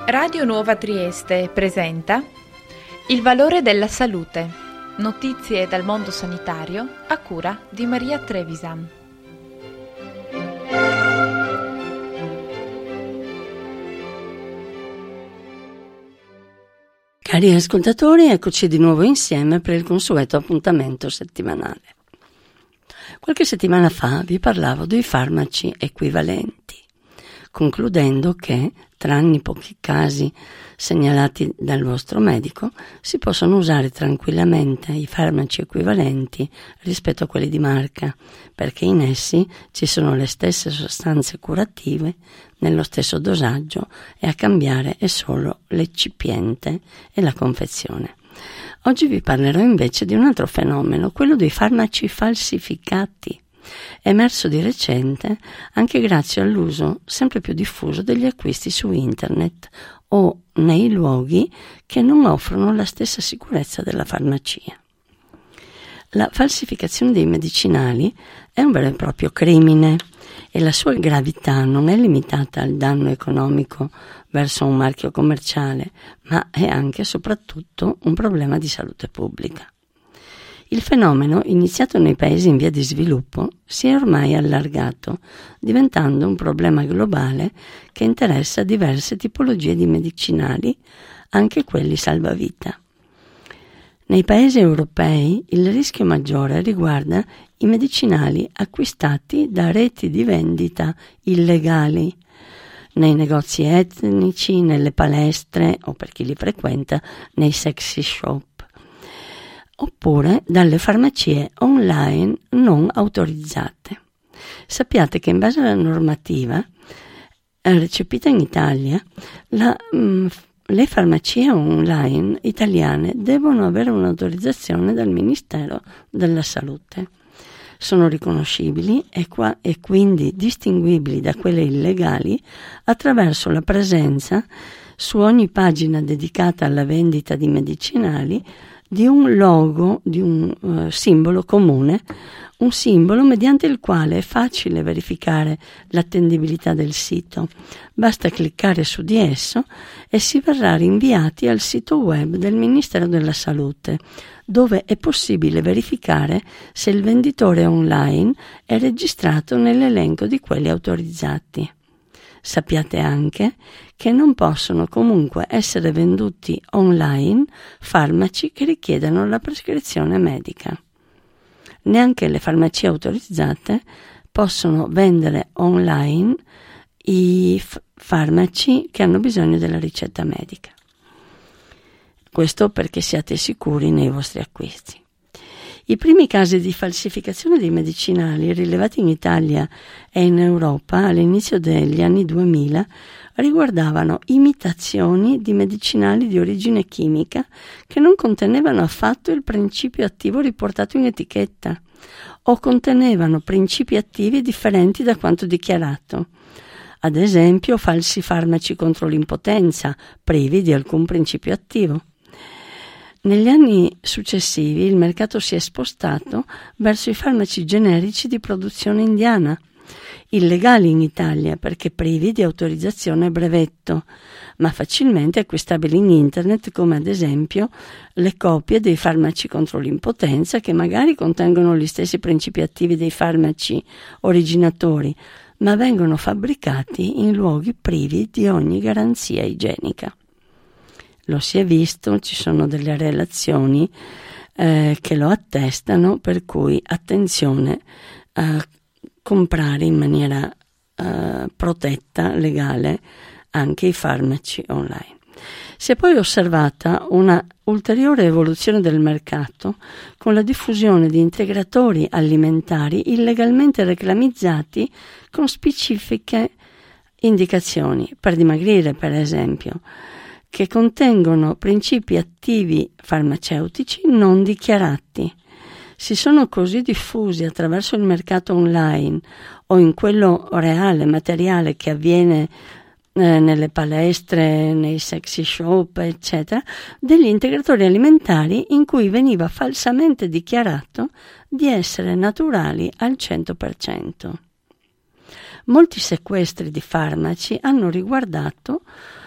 Radio Nuova Trieste presenta Il valore della salute. Notizie dal mondo sanitario a cura di Maria Trevisan. Cari ascoltatori, eccoci di nuovo insieme per il consueto appuntamento settimanale. Qualche settimana fa vi parlavo dei farmaci equivalenti, concludendo che, tranne pochi casi segnalati dal vostro medico, si possono usare tranquillamente i farmaci equivalenti rispetto a quelli di marca, perché in essi ci sono le stesse sostanze curative nello stesso dosaggio e a cambiare è solo l'eccipiente e la confezione. Oggi vi parlerò invece di un altro fenomeno, quello dei farmaci falsificati, emerso di recente anche grazie all'uso sempre più diffuso degli acquisti su internet o nei luoghi che non offrono la stessa sicurezza della farmacia. La falsificazione dei medicinali è un vero e proprio crimine e la sua gravità non è limitata al danno economico verso un marchio commerciale, ma è anche e soprattutto un problema di salute pubblica. Il fenomeno, iniziato nei paesi in via di sviluppo, si è ormai allargato, diventando un problema globale che interessa diverse tipologie di medicinali, anche quelli salvavita. Nei paesi europei il rischio maggiore riguarda i medicinali acquistati da reti di vendita illegali, nei negozi etnici, nelle palestre o, per chi li frequenta, nei sexy shop, oppure dalle farmacie online non autorizzate. Sappiate che in base alla normativa recepita in Italia, le farmacie online italiane devono avere un'autorizzazione dal Ministero della Salute. Sono riconoscibili e quindi distinguibili da quelle illegali attraverso la presenza su ogni pagina dedicata alla vendita di medicinali di un logo, di un simbolo comune, un simbolo mediante il quale è facile verificare l'attendibilità del sito. Basta cliccare su di esso e si verrà rinviati al sito web del Ministero della Salute, dove è possibile verificare se il venditore online è registrato nell'elenco di quelli autorizzati. Sappiate anche che non possono comunque essere venduti online farmaci che richiedano la prescrizione medica. Neanche le farmacie autorizzate possono vendere online i farmaci che hanno bisogno della ricetta medica. Questo perché siate sicuri nei vostri acquisti. I primi casi di falsificazione dei medicinali rilevati in Italia e in Europa all'inizio degli anni 2000 riguardavano imitazioni di medicinali di origine chimica che non contenevano affatto il principio attivo riportato in etichetta o contenevano principi attivi differenti da quanto dichiarato. Ad esempio, falsi farmaci contro l'impotenza, privi di alcun principio attivo. Negli anni successivi il mercato si è spostato verso i farmaci generici di produzione indiana, illegali in Italia perché privi di autorizzazione e brevetto, ma facilmente acquistabili in internet, come ad esempio le copie dei farmaci contro l'impotenza che magari contengono gli stessi principi attivi dei farmaci originatori, ma vengono fabbricati in luoghi privi di ogni garanzia igienica. Lo si è visto, ci sono delle relazioni che lo attestano, per cui attenzione a comprare in maniera protetta, legale, anche i farmaci online. Si è poi osservata una ulteriore evoluzione del mercato con la diffusione di integratori alimentari illegalmente reclamizzati con specifiche indicazioni, per dimagrire per esempio, che contengono principi attivi farmaceutici non dichiarati. Si sono così diffusi attraverso il mercato online o in quello reale, materiale, che avviene nelle palestre, nei sexy shop, eccetera, degli integratori alimentari in cui veniva falsamente dichiarato di essere naturali al 100%. Molti sequestri di farmaci hanno riguardato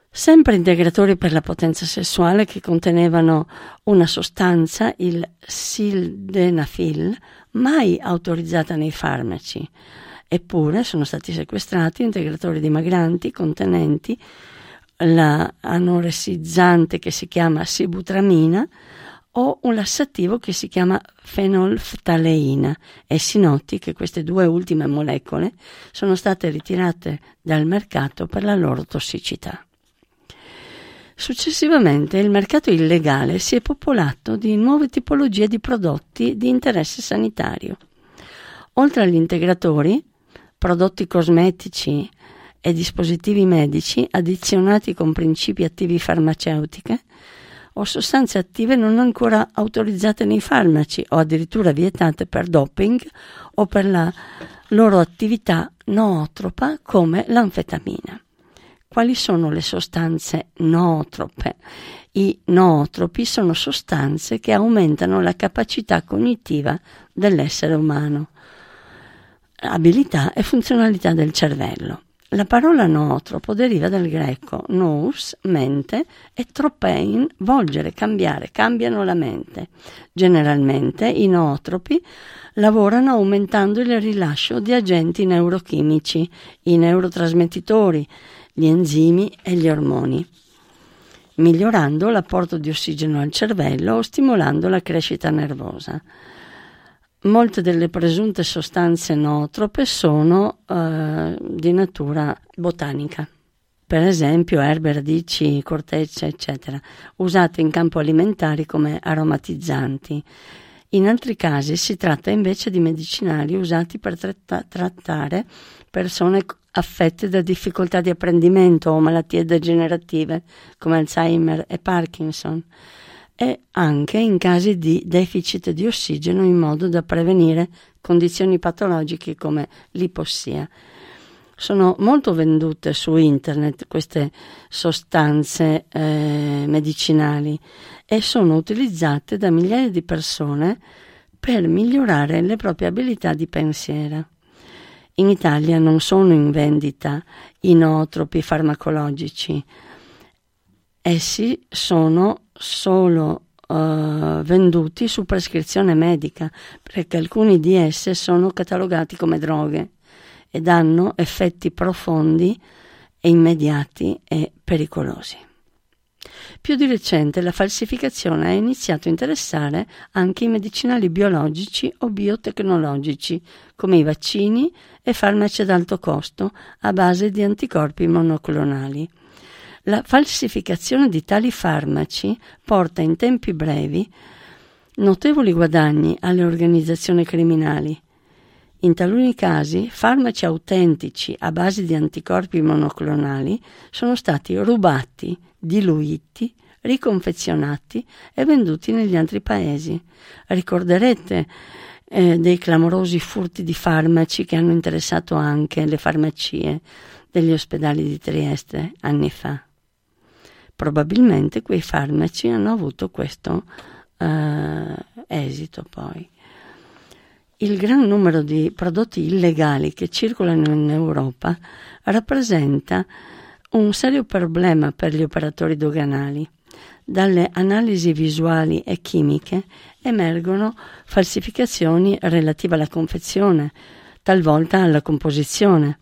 Sempre integratori per la potenza sessuale che contenevano una sostanza, il sildenafil, mai autorizzata nei farmaci. Eppure sono stati sequestrati integratori dimagranti contenenti la anoressizzante che si chiama sibutramina o un lassativo che si chiama fenolftaleina. E si noti che queste due ultime molecole sono state ritirate dal mercato per la loro tossicità. Successivamente il mercato illegale si è popolato di nuove tipologie di prodotti di interesse sanitario. Oltre agli integratori, prodotti cosmetici e dispositivi medici addizionati con principi attivi farmaceutiche o sostanze attive non ancora autorizzate nei farmaci o addirittura vietate per doping o per la loro attività nootropa come l'anfetamina. Quali sono le sostanze nootrope? I nootropi sono sostanze che aumentano la capacità cognitiva dell'essere umano, abilità e funzionalità del cervello. La parola nootropo deriva dal greco nous, mente, e tropein, volgere, cambiare, cambiano la mente. Generalmente i nootropi lavorano aumentando il rilascio di agenti neurochimici, i neurotrasmettitori, gli enzimi e gli ormoni, migliorando l'apporto di ossigeno al cervello o stimolando la crescita nervosa. Molte delle presunte sostanze nootrope sono di natura botanica, per esempio erbe, radici, cortecce, eccetera, usate in campo alimentare come aromatizzanti. In altri casi si tratta invece di medicinali usati per trattare persone affette da difficoltà di apprendimento o malattie degenerative come Alzheimer e Parkinson, e anche in casi di deficit di ossigeno in modo da prevenire condizioni patologiche come l'ipossia. Sono molto vendute su internet queste sostanze medicinali e sono utilizzate da migliaia di persone per migliorare le proprie abilità di pensiero. In Italia non sono in vendita i nootropi farmacologici. Essi sono solo venduti su prescrizione medica, perché alcuni di esse sono catalogati come droghe ed hanno effetti profondi e immediati e pericolosi. Più di recente la falsificazione ha iniziato a interessare anche i medicinali biologici o biotecnologici, come i vaccini e farmaci ad alto costo a base di anticorpi monoclonali. La falsificazione di tali farmaci porta in tempi brevi notevoli guadagni alle organizzazioni criminali. In taluni casi, farmaci autentici a base di anticorpi monoclonali sono stati rubati, diluiti, riconfezionati e venduti negli altri paesi. Ricorderete dei clamorosi furti di farmaci che hanno interessato anche le farmacie degli ospedali di Trieste anni fa. Probabilmente quei farmaci hanno avuto questo esito poi. Il gran numero di prodotti illegali che circolano in Europa rappresenta un serio problema per gli operatori doganali. Dalle analisi visuali e chimiche emergono falsificazioni relative alla confezione, talvolta alla composizione.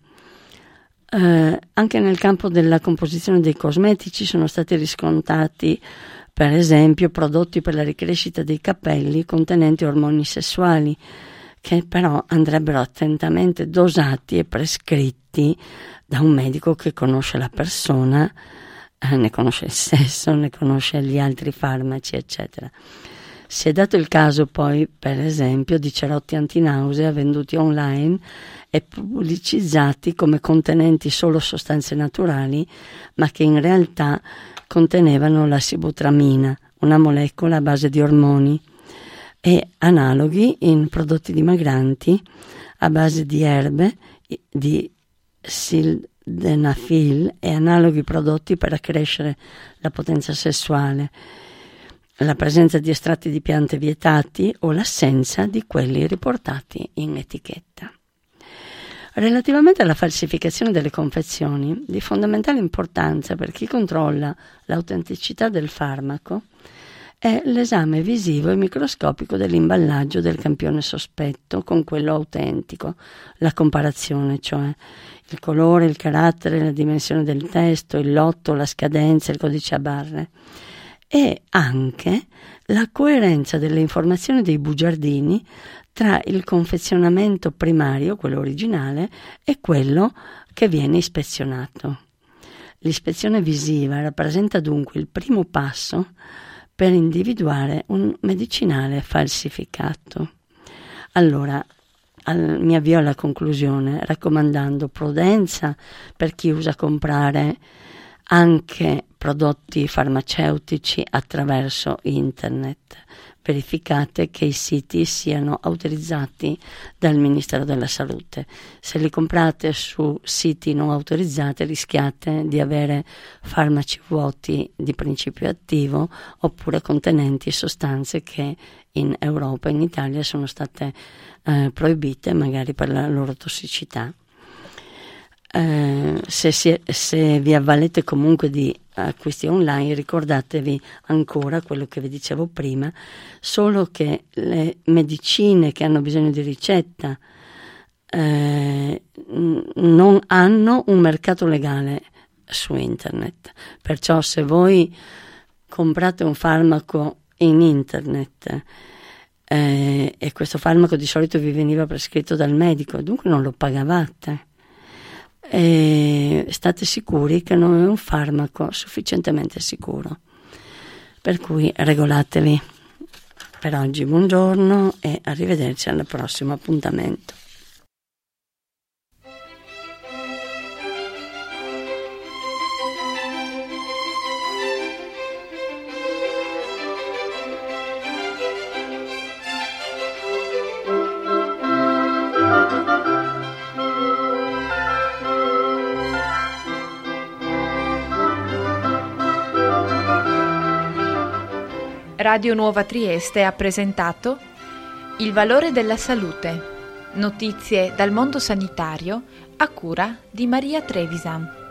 Anche nel campo della composizione dei cosmetici sono stati riscontrati, per esempio, prodotti per la ricrescita dei capelli contenenti ormoni sessuali, che però andrebbero attentamente dosati e prescritti da un medico che conosce la persona, ne conosce il sesso, ne conosce gli altri farmaci, eccetera. Si è dato il caso poi, per esempio, di cerotti antinausea venduti online e pubblicizzati come contenenti solo sostanze naturali, ma che in realtà contenevano la sibutramina, una molecola a base di ormoni, e analoghi in prodotti dimagranti a base di erbe, di sildenafil, e analoghi prodotti per accrescere la potenza sessuale, la presenza di estratti di piante vietati o l'assenza di quelli riportati in etichetta. Relativamente alla falsificazione delle confezioni, di fondamentale importanza per chi controlla l'autenticità del farmaco è l'esame visivo e microscopico dell'imballaggio del campione sospetto con quello autentico, la comparazione, cioè il colore, il carattere, la dimensione del testo, il lotto, la scadenza, il codice a barre, e anche la coerenza delle informazioni dei bugiardini tra il confezionamento primario, quello originale, e quello che viene ispezionato. L'ispezione visiva rappresenta dunque il primo passo per individuare un medicinale falsificato. Allora, mi avvio alla conclusione raccomandando prudenza per chi usa comprare anche prodotti farmaceutici attraverso internet. Verificate che i siti siano autorizzati dal Ministero della Salute. Se li comprate su siti non autorizzati rischiate di avere farmaci vuoti di principio attivo oppure contenenti sostanze che in Europa e in Italia sono state proibite magari per la loro tossicità. Se vi avvalete comunque di acquisti online, ricordatevi ancora quello che vi dicevo prima, solo che le medicine che hanno bisogno di ricetta non hanno un mercato legale su internet, perciò se voi comprate un farmaco in internet e questo farmaco di solito vi veniva prescritto dal medico, dunque non lo pagavate. E state sicuri che non è un farmaco sufficientemente sicuro, per cui regolatevi. Per oggi buongiorno e arrivederci al prossimo appuntamento. Radio Nuova Trieste ha presentato Il valore della salute. Notizie dal mondo sanitario a cura di Maria Trevisan.